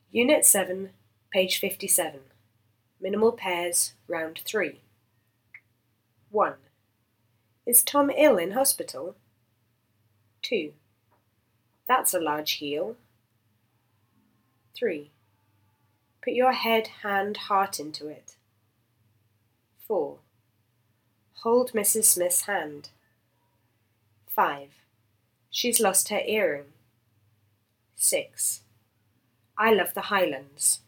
Unit 7, page 57. Minimal pairs, round 3. 1. Is Tom ill in hospital? 2. That's a large heel. 3. Put your head, hand, heart into it. 4. Hold Mrs. Smith's hand. 5. She's lost her earring. 6. I love the Highlands.